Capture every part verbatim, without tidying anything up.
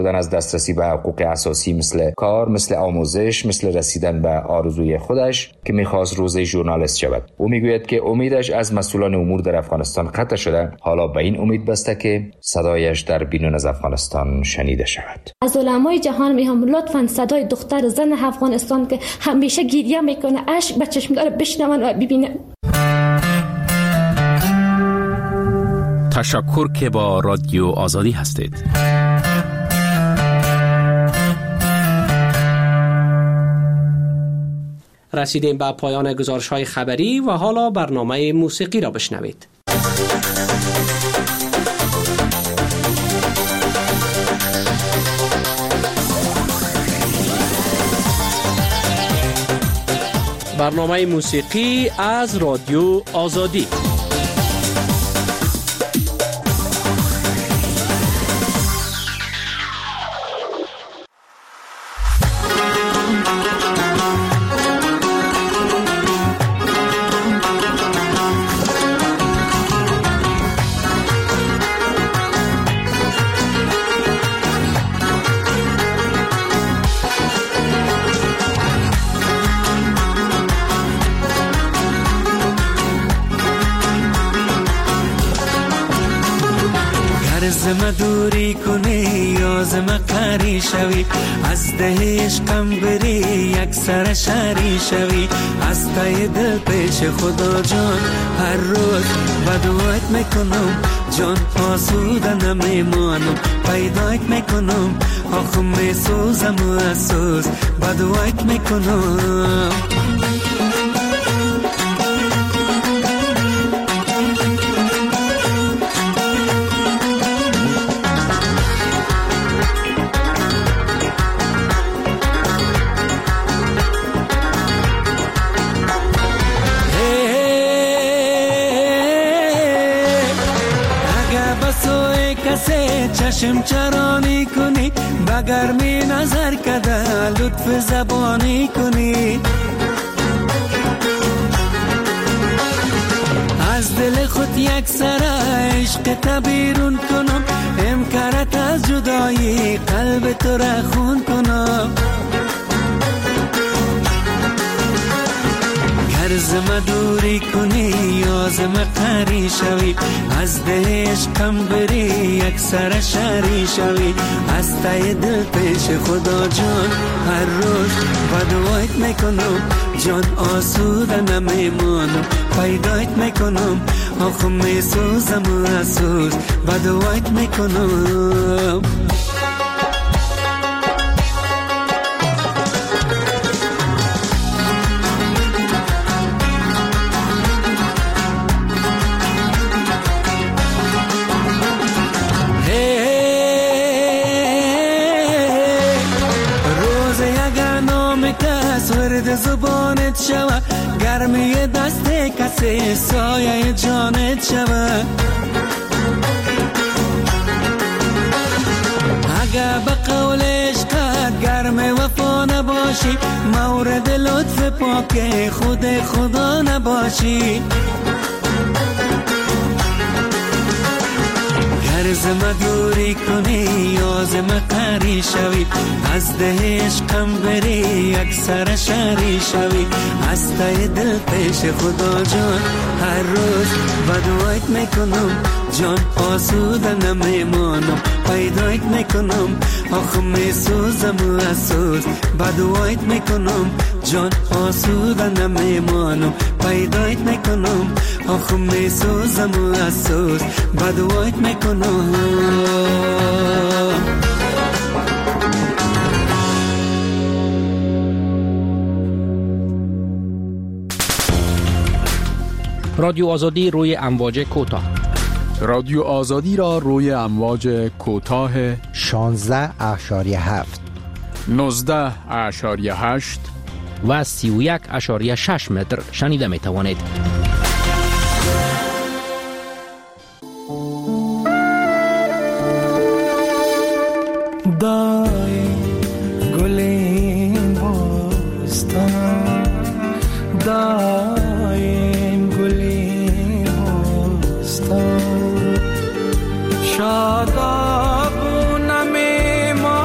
از دسترسی به حقوق اساسی مثل کار، مثل آموزش، مثل رسیدن به آرزوی خودش که میخواست روزی ژورنالیست شود. او میگوید که امیدش از مسئولان امور در افغانستان قطع شده، حالا به این امید بسته که صدایش در بیرون از افغانستان شنیده شود. از علمای جهان میهم لطفاً صدای دختر زن افغانستان که همیشه گریه میکنه اشک به چشم داره بشنون و ببینن. تشکر که با رادیو آزادی هستید. رسیدیم به پایان گزارش‌های خبری و حالا برنامه موسیقی را بشنوید. برنامه موسیقی از رادیو آزادی. زم دوری کنی یا زم قری شوی، از ده عشقم بری یک سر شری شوی، از تای دل پیش خدا جان هر روز بدوایت میکنم، جان آسوده نمیمانم، پیدایت میکنم آخم میسوزم و اسوز بدوایت میکنم. چشم چرانی کنی بگرمی نظر کده لطف زبانی کنی، از دل خود یک سر عشق تبیرون کنم، امکارت از جدایی قلب تو را خون کنم. زم دوری کنی یا زم قری شوی، از ده عشقم بری یک سر شری شوی، از تای دل پیش خدا جان هر روز بدوایت میکنم، جان آسوده نمیمانم، پیدایت میکنم آخم میسوزم و اسوز بدوایت میکنم. زبانت شوه گرمی دست کسی سایه جانت شوه، اگه به قول عشقت گرم وفا نباشی، مورد لطف پاک خود خدا نباشی. زم دوری کنی یا زم قری شوی، از ده عشقم بری یک سر شری شوی، از تای دل پیش خدا جان هر روز بدوایت میکنم، جان آسوده نمیمانم، پیدایت میکنم آخم میسوزم و اسوز بدوایت میکنم، جان آسوده نمیمانم، پیدایت میکنم آخم میسوزم و اسوز بدوایت میکنم. رادیو آزادی روی امواج کوتاه. رادیو آزادی را روی امواج کوتاه شانزده اشاریه هفت، نوزده اشاریه هشت و سی و یک اشاریه شش متر شنیده می توانید. دای گلین بستان، دایم گلین بستان، شادابون میمانم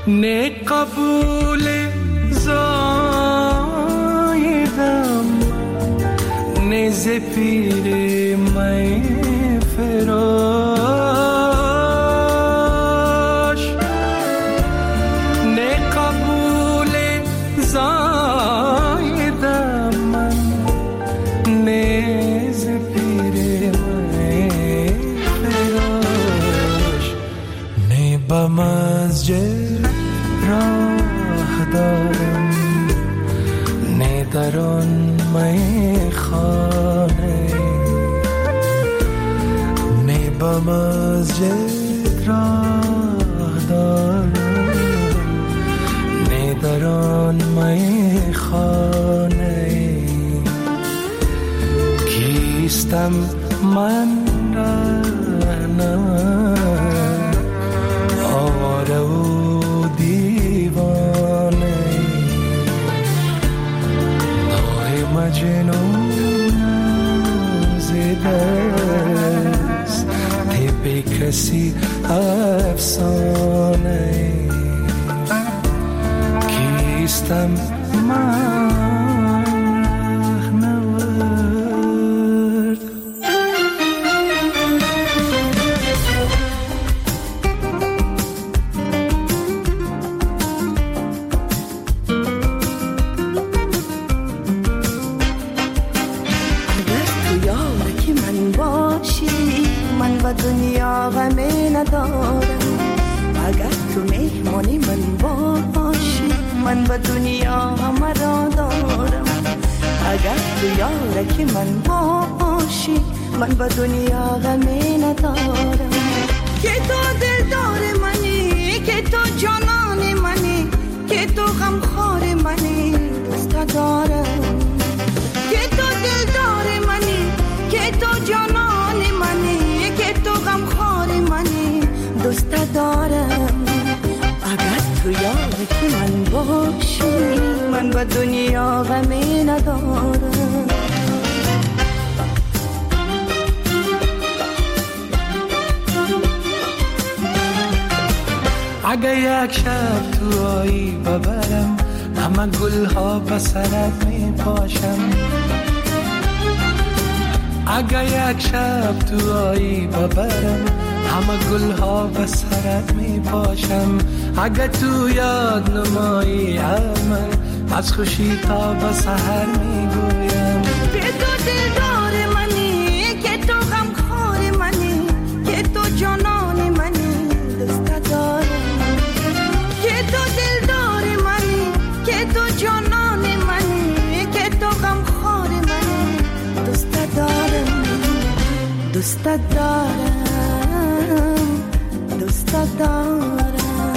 نه قبول زایدم نه ز پیر می فراش نه قبول زایدم من نه ز پیر می فراش نه به مسجد راه دارم نه در آن میخانه نه به مسجد راه دارم نه در آن میخانه کیستم من رهنم آواره و دیوانه دای مجنون زدست به کسی افسانه کیستم من دنیا غمی ندارم اگر تو مهمانی من باشی من به دنیا غم را دارم اگر تو یارکی من باشی من به دنیا غمی ندارم که تو دلدار منی که تو جانان منی که تو غمخوار منی دوست دارم که تو دلدار منی که تو جانان منی تو غمخوار منی دوست دارم اگر تو یاری که من باشی من به دنیا غمی ندارم اگر یک شب تو آیی ببرم همه گلها به سرت می پاشم اگر یک شب تو آیی ببرم همه گلها به سرت می پاشم اگر تو یاد نمایی من از خوشی تا به سحر می گویم که تو دلدار منی که تو غمخوار منی که تو جانان منی دوست دارم که تو دلدار منی که تو جانان منی که تو غمخوار منی دوست دارم دوست دارم دوست دارم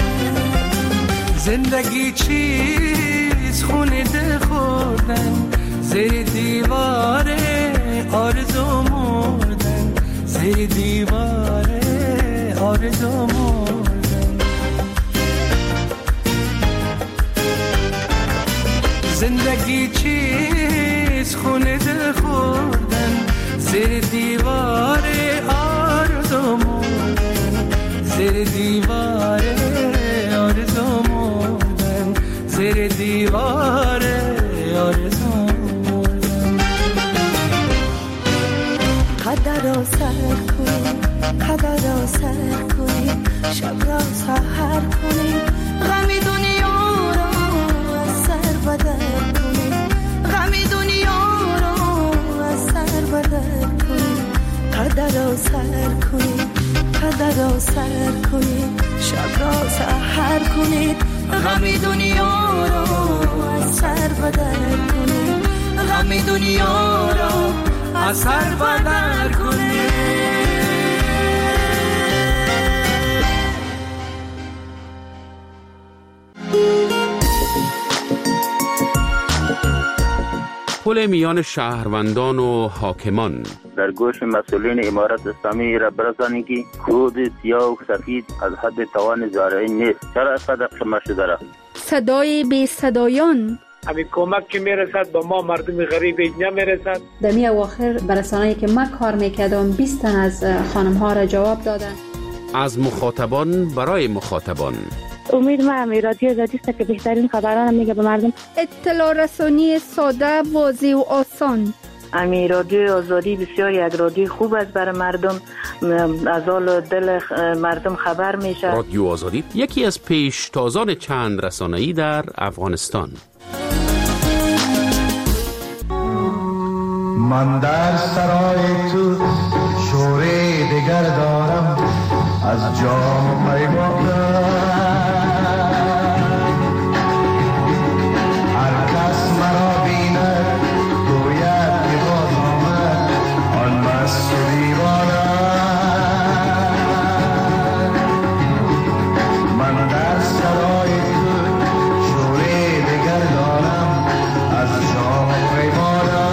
زندگی چیز خونه دل خوردن زیر دیوار آرزو مردن زیر دیوار آرزو مردن زندگی چیز خونه دل خوردن زیر دیوار آرزو مردن زیر دیوار آرزو مردن زیر دیوار آرزو مردن قدر را سر کنی قدر را سر کنی شب را سحر کنی غمی دنیا را از سر بدر کنی غمی دنیا را از سر بدر کنی قدر را سر کنی قدر را سر کنی شب را سحر کنی غمی دنیا را از سر بدر کنی غمی دنیا را از سر بدر کنی پل میان شهروندان و حاکمان در گوش مسئولین امارت اسلامی را برسانید که کود سیاه و سفید از حد توان زارعین نیست. چرا اینقدر خاموش شده را؟ صدای بی صدایان همین کمک که میرسد به ما مردم غریب نمیرسد. در می اواخر برسانه‌ای که من کار میکردم بیست تن از خانم ها را جواب دادن. از مخاطبان برای مخاطبان امید ما هم رادیو آزادی است که بهترین خبران میگه به مردم. اطلاع رسانی ساده، واضح و آسان. امی رادیو آزادی بسیار یک رادیو خوب است برای مردم، از حال دل مردم خبر میشه. رادیو آزادی یکی از پیشتازان چند رسانه‌ای در افغانستان. من در سرای تو شوری دیگر دارم، از جام پیمانم هر کس مرا بیند گوید که باز آمد آن مست و دیوانم. من در سرای تو شوری دیگر دارم، از جام پیمانم.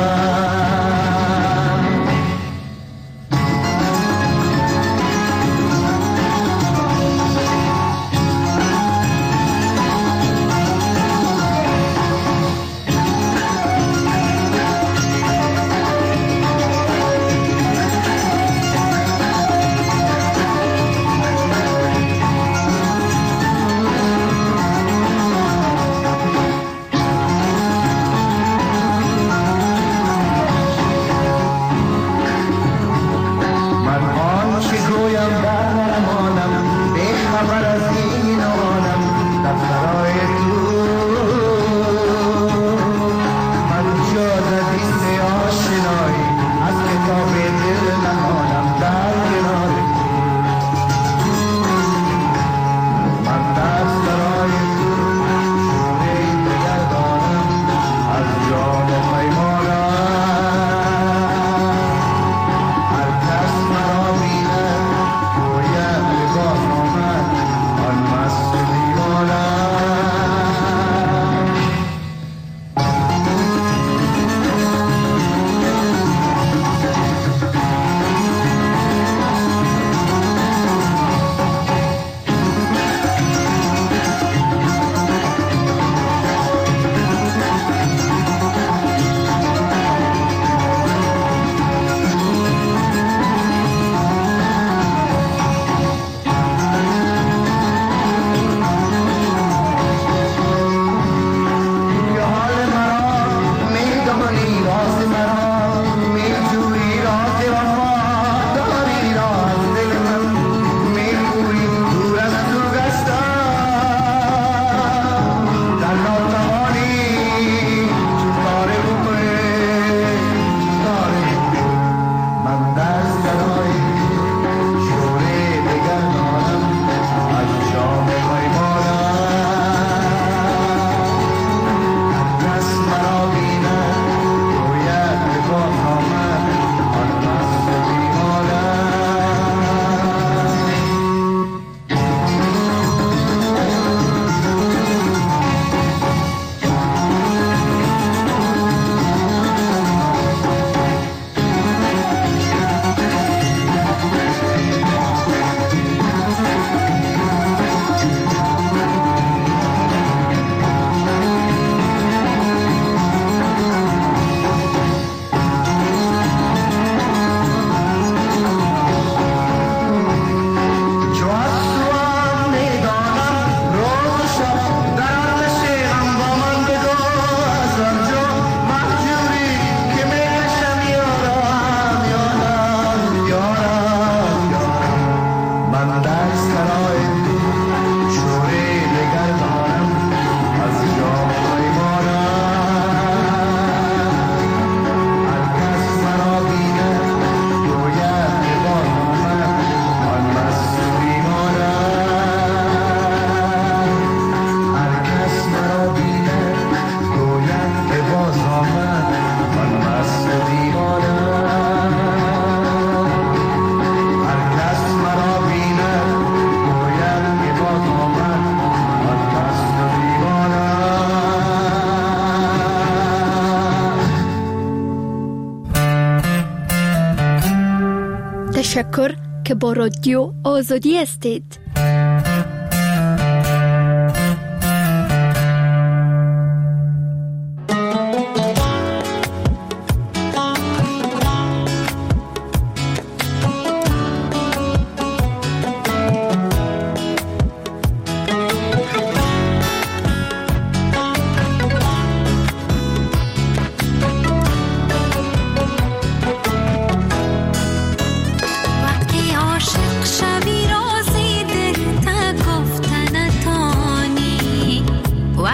تشکر که با رادیو آزادی هستید.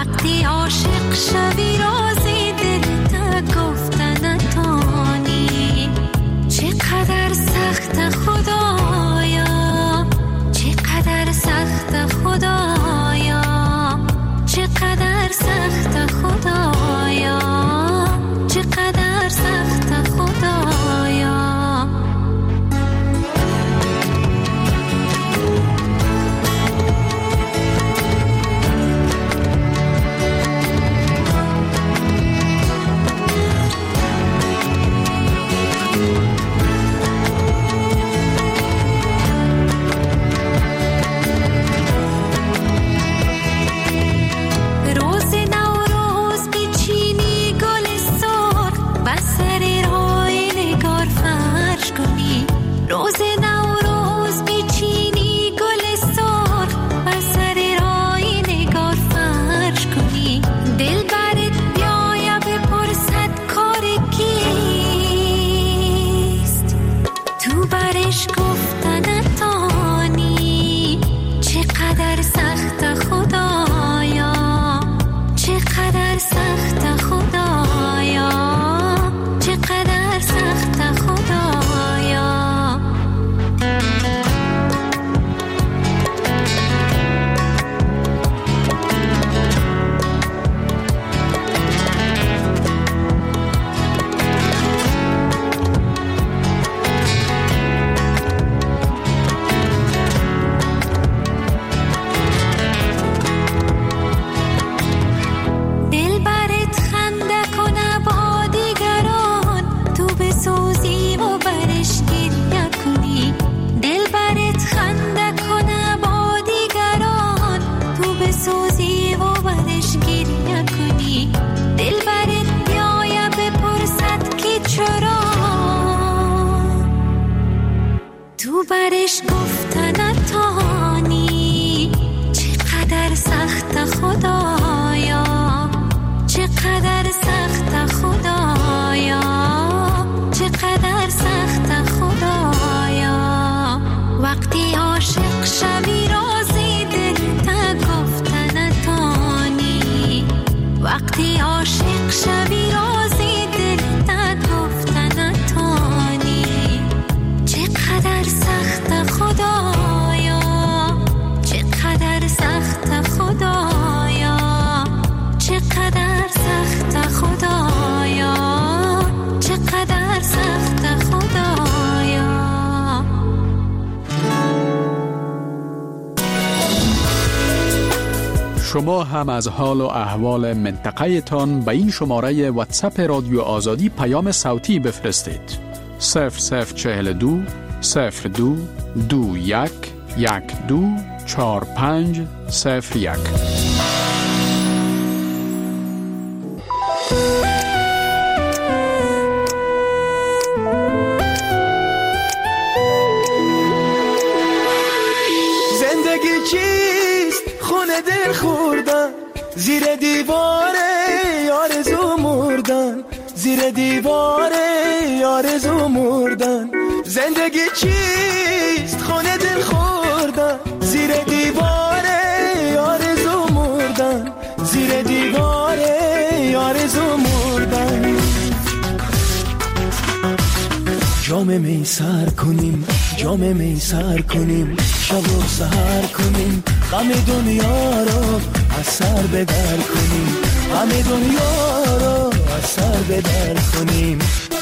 وقتی عاشق شوی رازی دل تا گفتن نتانی. چقدر سخت خدایا، چقدر سخت خدایا، چقدر سخت خدایا، چقدر سخت خدایا. برش گفتن نتانی. چقدر سخت خدایا، چقدر سخت خدایا، چقدر سخت خدایا. وقتی عاشق شوی رازی دل تا گفتن نتانی. وقتی عاشق شوی رازی دل تا گفتن نتانی. چقدر سخت خدایا، چقدر سخت خدایا، چقدر سخت خدایا، چقدر سخت خدایا. شما هم از حال و احوال منطقه تان به این شماره واتساپ رادیو آزادی پیام صوتی بفرستید. صفر صفر چهل دو صفر دو دو یک یک دو چار پنج صفر یک. زندگی چیست؟ خونه دل خوردن، زیر دیواره آرزو مردن، زیر دیواره آرزو مردن. زندگی چیست؟ خونه دل خوردن، زیر دیواره آرزو مردن، زیر دیواره آرزو مردن. جام می سر کنیم، جام می سر کنیم، شب و سحر کنیم، غم دنیا رو از سر بدر کنیم، غم دنیا رو از سر بدر کنیم.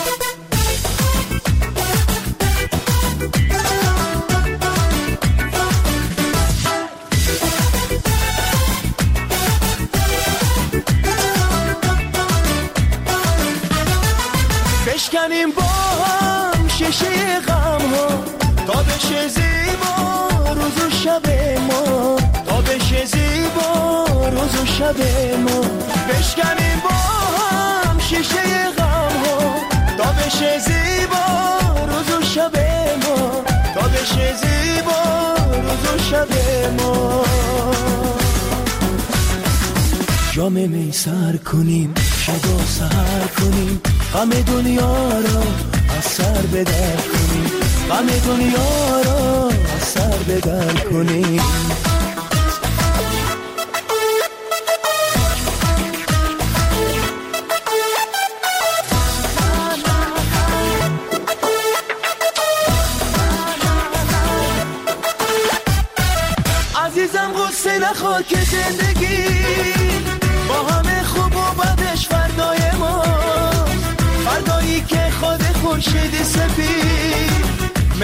بشکنیم با هم شیشه غم ها تا بشه زیبا روز و شب ما، تا بشه زیبا روز و شب ما. بشکنیم با هم شیشه غم ها تا بشه زیبا روز و شب ما، تا بشه زیبا روز و شب ما. جام می سر کنیم، شب و سحر کنیم، غم دنیا رو از سر بدر کنیم، غم دنیا رو از سر بدر کنیم.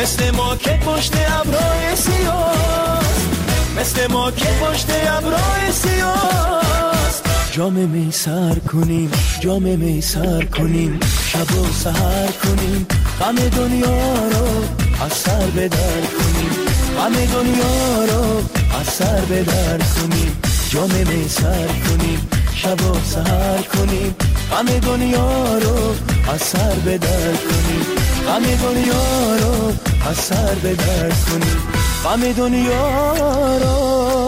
مثل ما که پشت ابرای سیاست، مثل ما که پشت ابرای سیاست. جام می سر کنیم، جام می سر کنیم، شب و سحر کنیم، غم دنیا رو از سر به در کنیم، غم دنیا رو از سر به در کنیم. جام می سر کنیم، شب و سحر کنیم، غم دنیا رو از سر به در کنیم، غم دنیا رو از سر به در کنیم، غم دنیا رو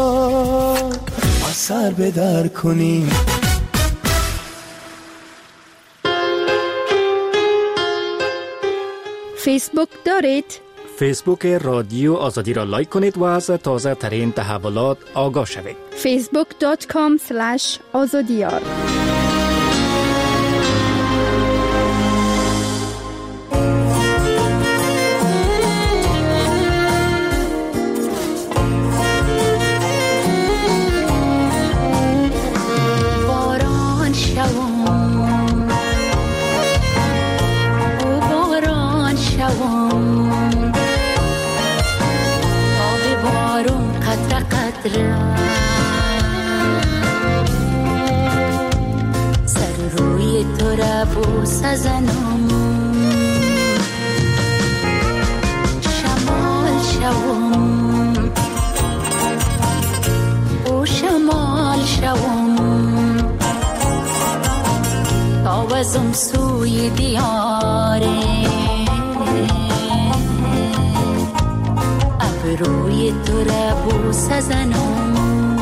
از سر به در کنیم. فیسبوک دارید؟ فیسبوک رادیو آزادی را لایک کنید و از تازه ترین تحولات آگاه شوید. فیسبوک دات کام اسلش آزادیار. سر روی تو را بوس زنم، شمال شوم او شمال شوم، تاوزم سوی دیاره، ابروی تو را بوس زنم.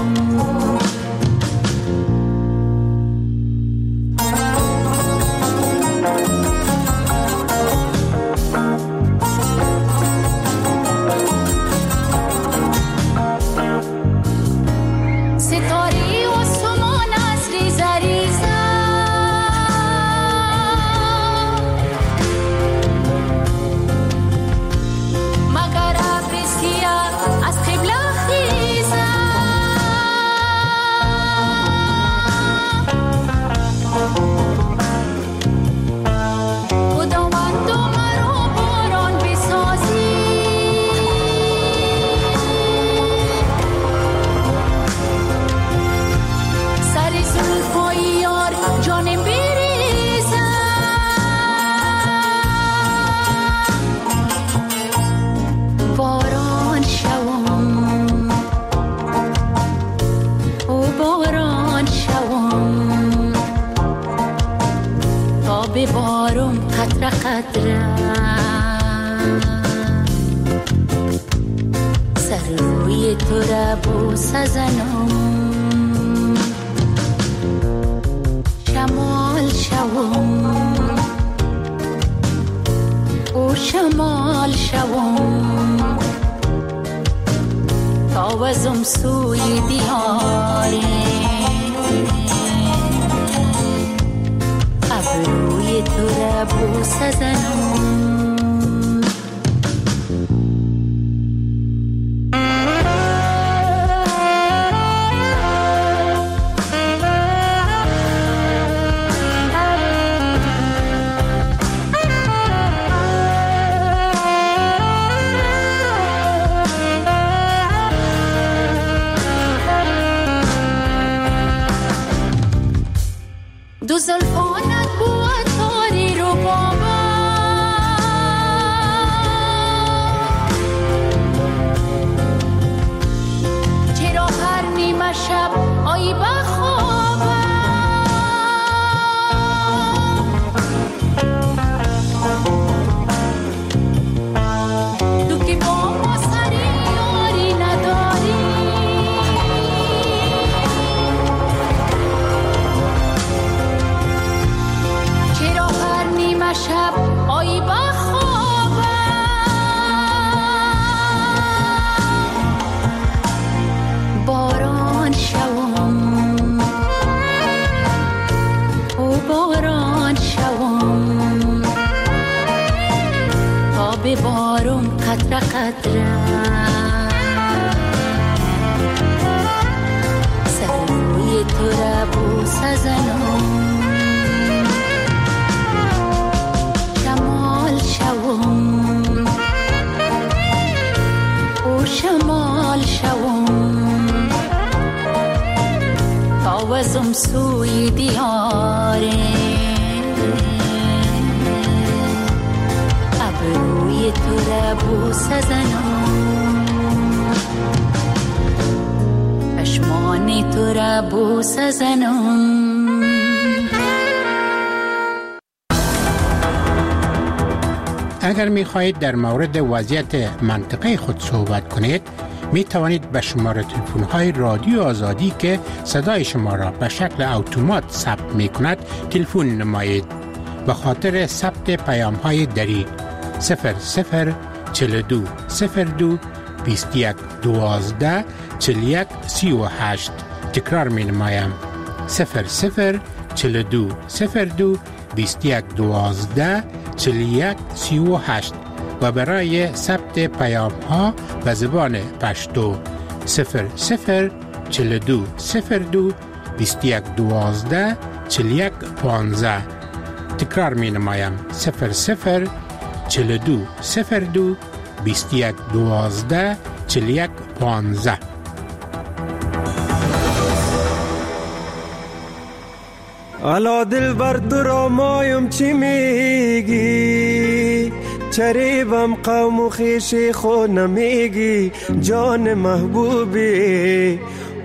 سر روی تو را بوس زنم، شمال شوم او شمال شوم، تاوزم سوی دیاره، ابروی تو را بوس زنم. دو زلفانت بود تاری رو بابا، چرا هر نیمه شب آیی بخوابم، تو که با ما سری یاری نداری، شب آیی بخوابم، باران شوم او باران شوم، تا به بارم قطره قطره، سر روی تو را بوس زنم، شوم آوازم سوی دیاره ابروی تو را بوسه زنم چشمان تو را بوسه زنم. اگر می خواهید در مورد وضعیت منطقه خود صحبت کنید می توانید به شماره تلفن های رادیو آزادی که صدای شما را به شکل اتومات ثبت می کند تلفن نمایید. به خاطر ثبت پیام های دری صفر صفر چهل و دو صفر دو بیست و یک دوازده چهل و یک سی و هشت تکرار می نمایم صفر صفر چهل و دو صفر دو بیست و یک دوازده چهل و یک سی و هشت و برای ثبت پیام ها به زبان پشتو صفر صفر چهل و دو صفر دو بیست و یک دوازده چهل و یک پانزده تکرار می نمایم صفر صفر چهل و دو صفر دو بیست و یک دوازده چهل و یک پانزده. الا دل بر درا مایم چی میگی چریبم قوم و خیشی خود نمیگی جان محبوبی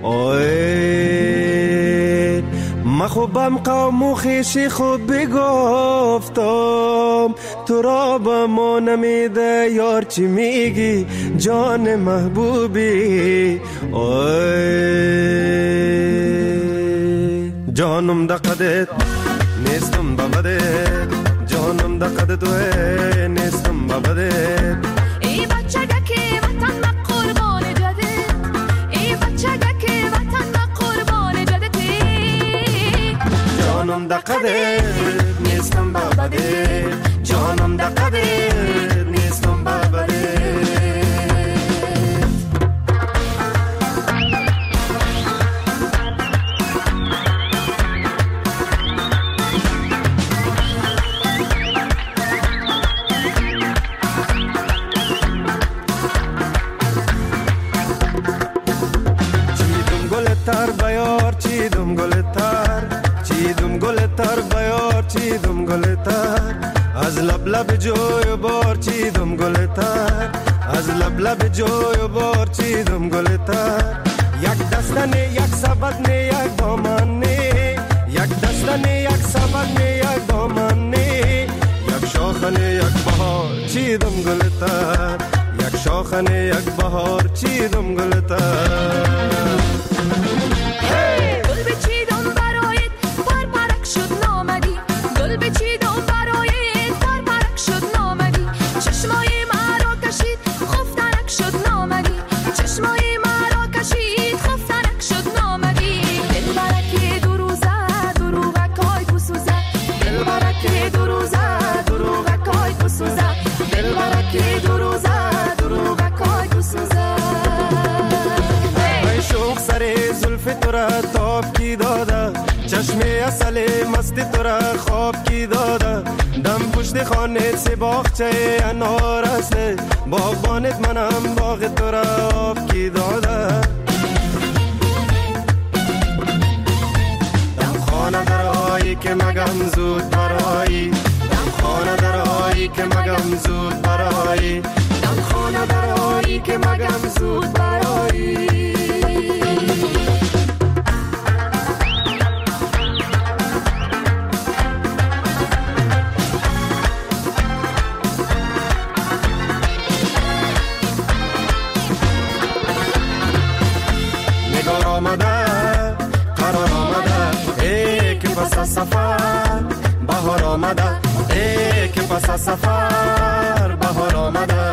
اوه مخوبم قوم و خیشی خود بگفتم تو را با ما نمیده یار چی میگی جان محبوبی اوه جانم دقدت نیستم ببدت جانم دقدت توه نیستم ببدت ای بچه که وطن ما قربان جدت ای بچه که وطن ما قربان جدتی جانم دقدت نیستم ببدت جانم دقدت نیستم ببدت تر بیار چیدم گل تر چیدم گل تر بیار چیدم گل تر از لب لب جوی بار چیدم گل تر از لب لب جوی بار چیدم گل تر یک دستنه یک سبدنه یک دامنه یک دستنه یک سبدنه یک دامنه یک شاخنه یک بهار چیدم گل تر یک شاخنه یک بهار چیدم گل تر گل بچیدم برایت پر پرک شد نامدی گل بچیدم برایت پر پرک شد نامدی چشمای مرا کشید خفتنک شد نامدی چشمای مرا کشید خفتنک شد نامدی دل برکی دو روزه دروغکای بسوزه دل برکی دو روزه دروغکای بسوزه دل برکی دو روزه دروغکای بسوزه شوق سر زلف تو را تاب کی داده چشم اصل مست تو را خواب کی داده دم پشت خانه سی باغچه انار است باغبانت منم باغ تو را آب کی داده دم خانه در آیی که مگم زود برایی دم خانه در آیی که مگم زود برایی دم خانه در آیی که مگم زود برایی قرار آمده ای که پس سفر بهار آمده ای که پس سفر بهار آمده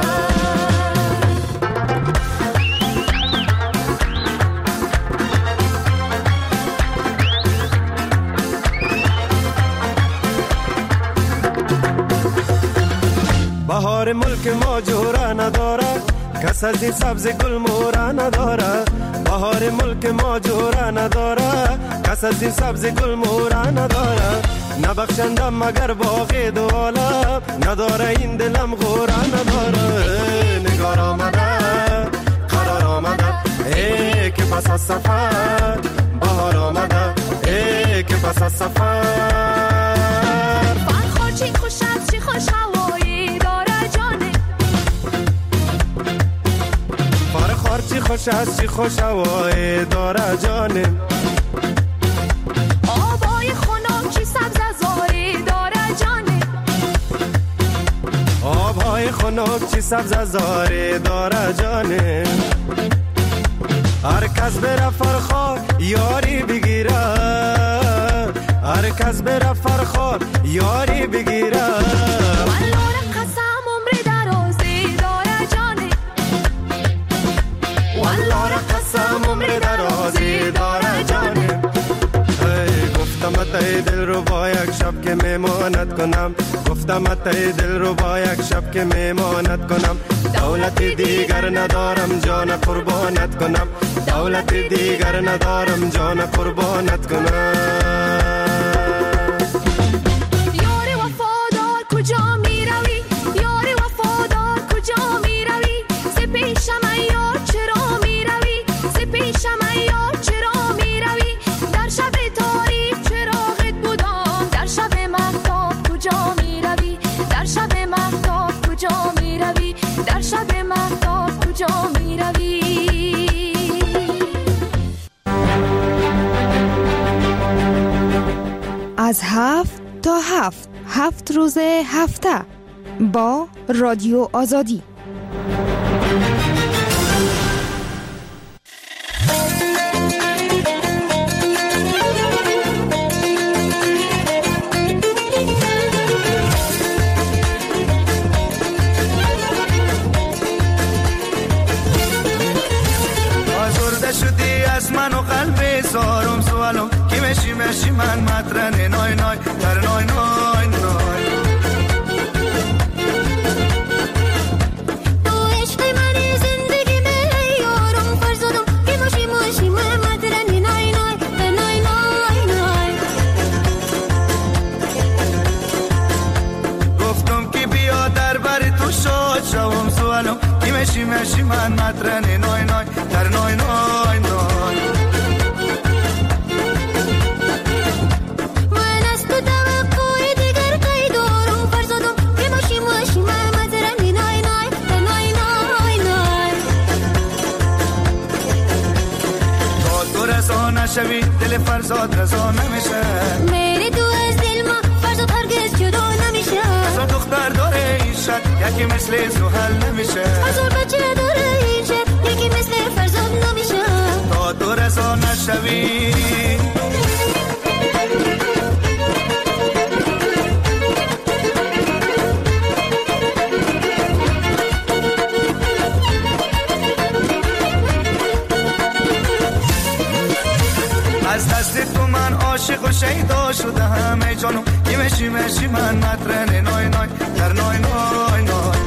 بهار ملک ما جوره نداره کس از این سبز گل موره نداره بهار ملک ما جوره نداره کس از این سبز گل موره نداره نبخشندم مگر باقی دو عالم نداره این دلم غوره نداره نگار آمده قرار آمده ای که پس از سفر بهار آمده پس از سفر. فرخار چی خوش است چی خوش هوایی داره جانه. فرخار چی خوش است چی خوش هوایی داره جانه. آبای خنک چی سبز زاری داره جانه. آبهای خنک چی سبز زاری داره جانه. هر کس بره فرخار یاری بگیره. هر کس بره فرخار یاری بگیره. والله قسم عمر درازی داره جانه. والله قسم عمر درازی داره جانه. گفتم اتای دل رو با یک شب که میمانت کنم. گفتم اتای دل رو با یک شب که میمانت کنم. دولت دیگر ندارم جان قربانت کنم. دولت دیگر ندارم جان قربانت کنم. یار وفادار کجا می روی؟ یار وفادار کجا می روی؟ ز پیشم ای یار چرا می روی؟ ز پیشم ای یار چرا می روی؟ در شب تاریک چراغت بودم. در شب مهتاب کجا می روی؟ در شب مهتاب کجا می روی؟ در شب مهتاب کجا می روی؟ از هفت تا هفت هفت روز هفته با رادیو آزادی. آزرده شدی از من و قلب زارم سوالم کی مشی مشی من مطرنه نای نای در نای نای نای. تو عشق منی زندگی می یارم فرزادم کی مشی مشی من مطرنه نای نای در نای نای نای. گفتم که بیا در بر تو شاد شوم سوالم کی مشی مشی من مطرنه نای نای در نای نای نای. شوی دل فرزاد رضا نمیشه. میری تو از دل ما فرزاد هرگز جدا نمیشه. هزار دختر داره این شد یکی مثل زحل نمیشه. هزار بچه داره این شد یکی مثل فرزاد نمیشه. تا تو رضا نشوی از دست تو من عاشق و شیدا شده همه جانم کی مشی مشی من مطرنه نای نای در نای نای نای.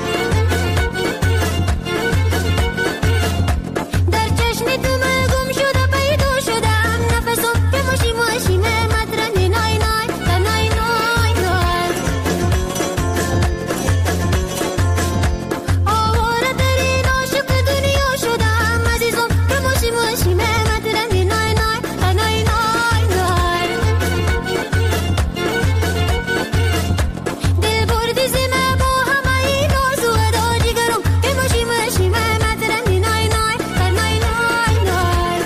در چشم تو من گم شده پیدا شدم نفسم کی مشی مشی من مطرنه نای نای در نای نای نای. آواره ترین عاشق دنیا شدم عزیزم کی مشی مشی من مطرنه نای نای در نای نای نای. دل بردی زمه با همه این آرزو ادا جگرم کی مشی مشی من مطرنه نای نای در نای نای نای.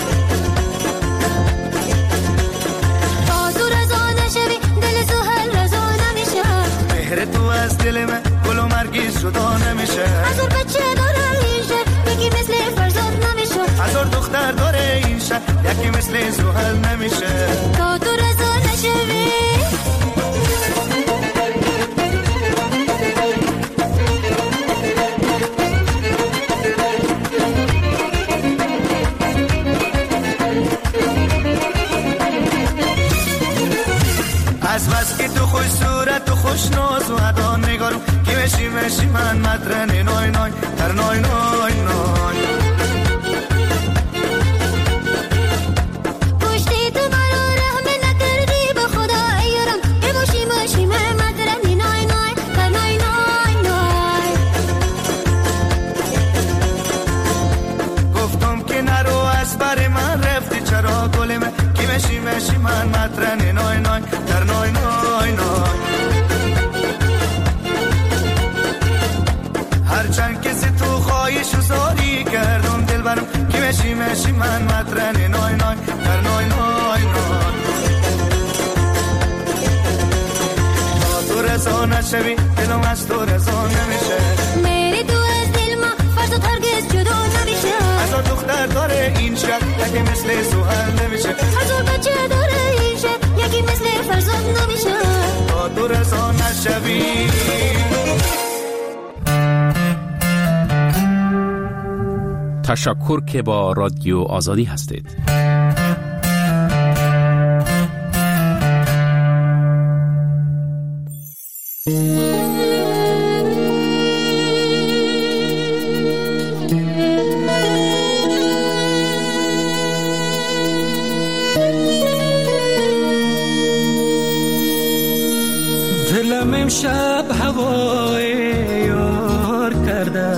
تا تو رضا نشوی دل زحل رضا نمیشه. مهر تو از دل من گل و مرگیز جدا نمیشه. هزار بچه داره این شهر یکی مثل فرزاد نمیشه. هزار دختر داره این شهر یکی مثل زحل نمیشه. تا تو رضا نشوی از بس که تو خوش صورت و خوش ناز و ادا نگارم کی مشی مشی من مطرنه نای نای در نای نای نای. پشتی تو مرا رحم نکردی به خدا ایارم کی مشی مشی من مطرنه نای نای در نای نای نای. گفتم که نرو از بر من رفتی چرا گل من کی مشی مشی من مطرن نای نای در نای نای نای. هرچند کسی تو خواهیش و زاری کردم دل برم که مشی مشی من مطرن نای نای در نای نای نای. تو رضا نشوی دلم از تو رضا نمیشه. میری تو از دل ما فرزاد هرگز جدا نمیشه. هزار دختر داره این شهر یکی مثل سوهر نمیشه. هزار بچه داره این شهر یکی مثل فرزاد نمیشه. تو رضا نشوی. تشکر که با رادیو آزادی هستید. دلم امشب هوای یار کرده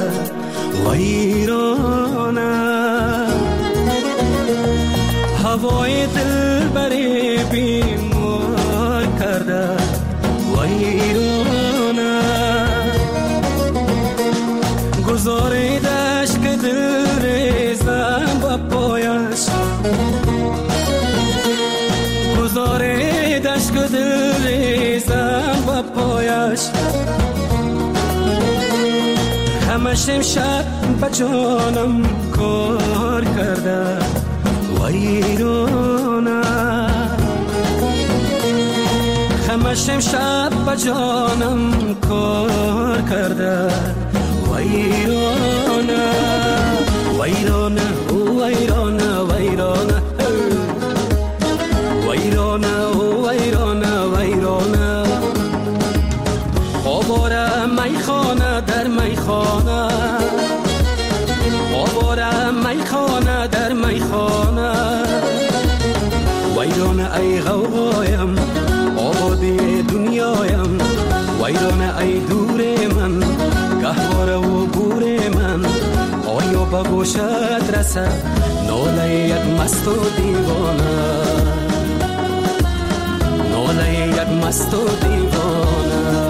ویرانه، هوای دل بری بیمار کرده ویرانه. گذاریدش که دل ریزم با پایش، گذاریدش که دل ریزم با پایش. همش امشب با جانم کار کرده ویرانه، همش امشب با جانم کار کرده ویرانه. ویرانه ویرانه ویرانه ویرانه ویرانه ویرانه. آواره میخانه در میخانه، آواره میخانه در میخانه. ویرانه ای غوغایم آبادی دنیایم، ویرانه ای دور من گهواره و گور من. آیا با گوشت رسد ناله یک مست و دیوانه، ناله یک مست و دیوانه.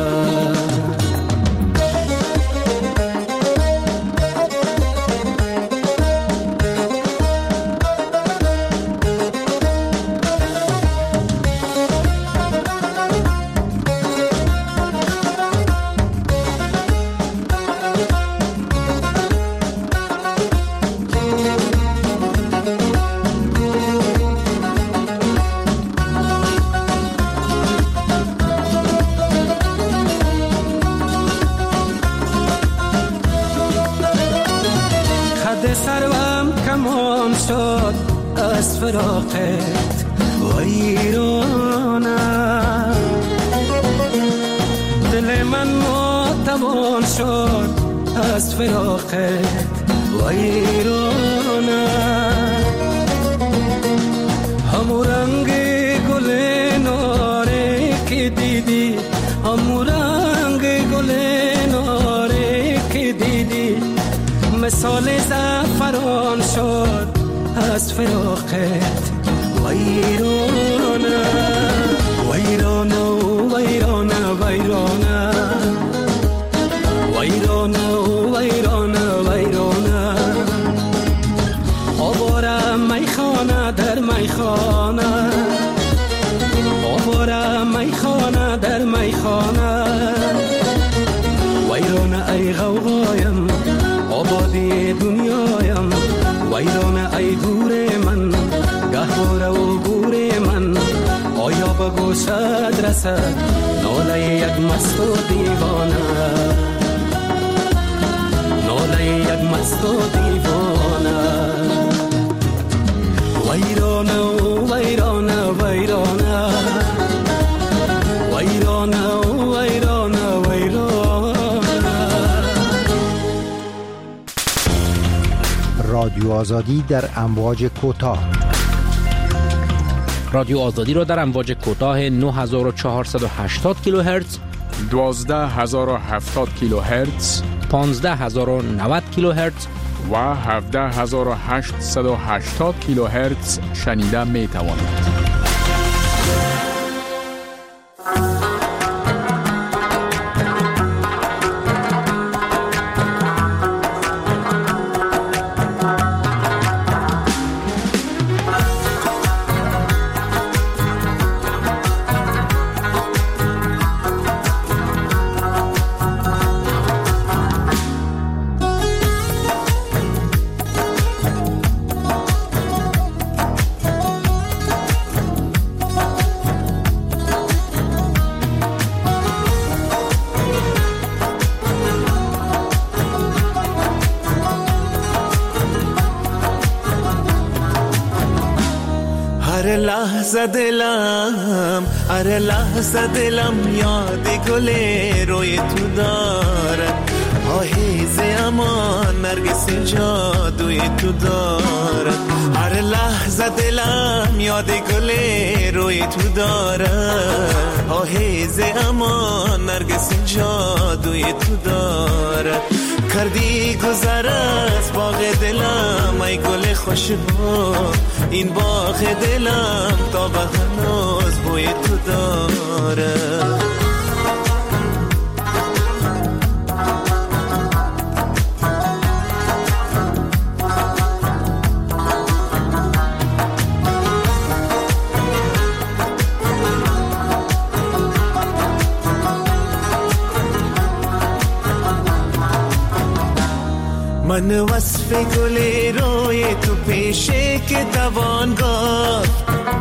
سروم کمان شد از فراقت ویرانه، دل من ماتوان شد از فراقت ویرانه. همو رنگ گل ناره که دیدی، همو رنگ گل ناره که دیدی. مثال زعفران شد از فراقت ویرانه. ویرانه ویرانه ویرانه ویرانه ویرانه ویرانه. آواره میخانه در میخانه، آواره میخانه در میخانه. ویرانه ای غوغایم آبادی دنیایم، ویرانه ای دور من گهواره و گور من. آیا به گوشت رسد ناله یک مست و دیوانه، ناله یک مست و دیوانه. ویرانه ویرانه ویرانه ویرانه ویرانه ویرانه. رادیو آزادی در امواج کوتاه. رادیو آزادی را در امواج کوتاه نه هزار و چهارصد و هشتاد کیلوهرتز، دوازده هزار و هفتاد کیلوهرتز، پانزده هزار و نود کیلوهرتز و هفده هزار و هشتصد و هشتاد کیلوهرتز شنیده می توانید. لحظه دلم اره لحظه دلم یاد گل روی تو داره آهیزه اما نرگس جادوی تو داره هر لحظه دلم یاد گل روی تو داره آهیزه اما نرگس جادوی تو داره کردی گذر از باغ دلم ای گل خوشبو این باغ دلم تا به هنوز بوی تو داره من وصف گل روی تو پیشه که دوان گفت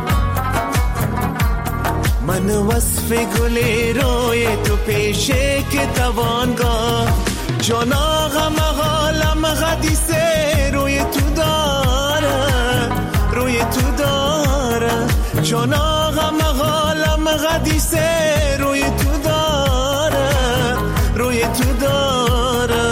من وصف گل روی تو پیشه که دوان گفت جان آقا مغالم غدیسه روی تو داره روی تو داره جان آقا مغالم غدیسه روی تو داره روی تو داره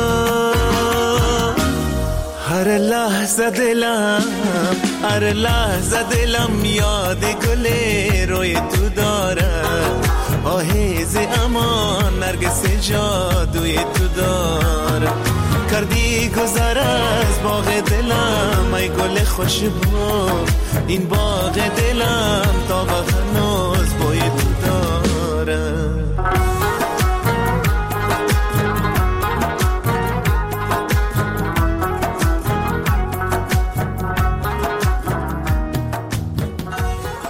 هر لحظه دلم هر لحظه دلم یاد گل روی تو داره آهیز اما نرگس جادوی تو داره کردی گذر از باغ دلم ای گل خوشبو این باغ دلم